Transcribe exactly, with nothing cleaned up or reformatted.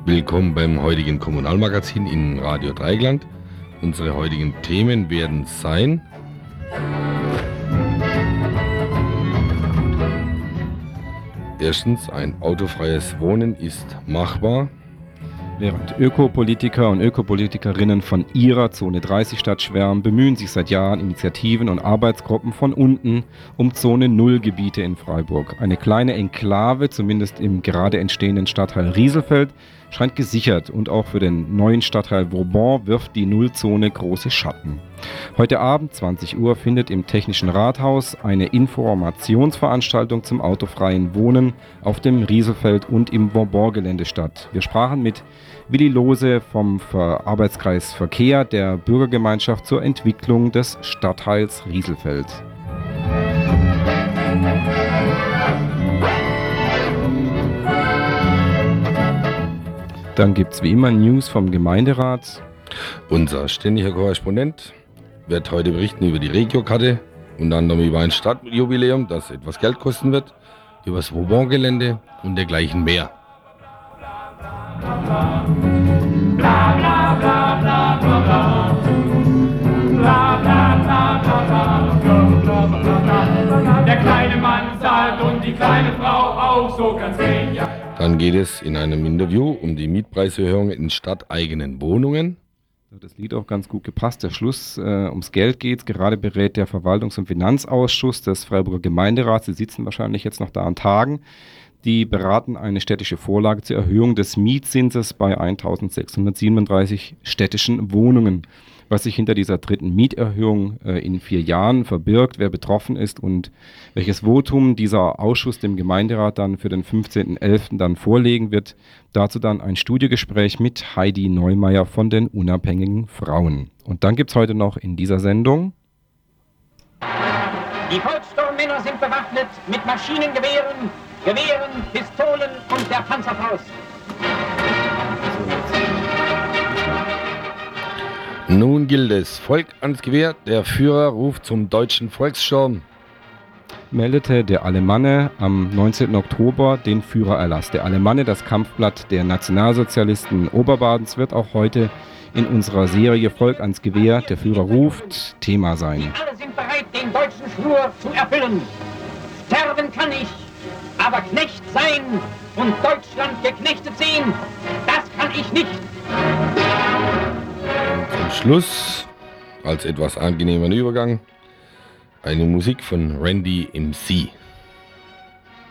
Willkommen beim heutigen Kommunalmagazin in Radio Dreieckland. Unsere heutigen Themen werden sein: Erstens, ein autofreies Wohnen ist machbar. Während Ökopolitiker und Ökopolitikerinnen von ihrer Zone dreißig Stadt schwärmen, bemühen sich seit Jahren Initiativen und Arbeitsgruppen von unten um Zone Null Gebiete in Freiburg. Eine kleine Enklave, zumindest im gerade entstehenden Stadtteil Rieselfeld, scheint gesichert, und auch für den neuen Stadtteil Vauban wirft die Nullzone große Schatten. Heute Abend, zwanzig Uhr, findet im Technischen Rathaus eine Informationsveranstaltung zum autofreien Wohnen auf dem Rieselfeld und im Vauban-Gelände statt. Wir sprachen mit Willi Lohse vom Arbeitskreis Verkehr der Bürgergemeinschaft zur Entwicklung des Stadtteils Rieselfeld. Dann gibt es wie immer News vom Gemeinderat. Unser ständiger Korrespondent wird heute berichten über die Regiokarte, unter anderem über ein Stadtjubiläum, das etwas Geld kosten wird, über das Vauban-Gelände und dergleichen mehr. Der kleine Mann zahlt und die kleine Frau auch, so kann's gehen, ja. Dann geht es in einem Interview um die Mietpreiserhöhung in stadteigenen Wohnungen. Das Lied auch ganz gut gepasst. Der Schluss, äh, ums Geld geht. Gerade berät der Verwaltungs- und Finanzausschuss des Freiburger Gemeinderats, sie sitzen wahrscheinlich jetzt noch da an Tagen, die beraten eine städtische Vorlage zur Erhöhung des Mietzinses bei eintausendsechshundertsiebenunddreißig städtischen Wohnungen. Was sich hinter dieser dritten Mieterhöhung äh, in vier Jahren verbirgt, wer betroffen ist und welches Votum dieser Ausschuss dem Gemeinderat dann für den fünfzehnten elften dann vorlegen wird. Dazu dann ein Studiogespräch mit Heidi Neumeier von den Unabhängigen Frauen. Und dann gibt es heute noch in dieser Sendung: Die Volkssturmmänner sind bewaffnet mit Maschinengewehren, Gewehren, Pistolen und der Panzerfaust. Nun gilt es, Volk ans Gewehr, der Führer ruft zum deutschen Volkssturm. Meldete der Alemanne am neunzehnten Oktober den Führererlass. Der Alemanne, das Kampfblatt der Nationalsozialisten Oberbadens, wird auch heute in unserer Serie Volk ans Gewehr, der Führer ruft, Thema sein. Wir alle sind bereit, den deutschen Schwur zu erfüllen. Sterben kann ich, aber Knecht sein und Deutschland geknechtet sehen, das kann ich nicht. Zum Schluss, als etwas angenehmer Übergang, eine Musik von Randy M C.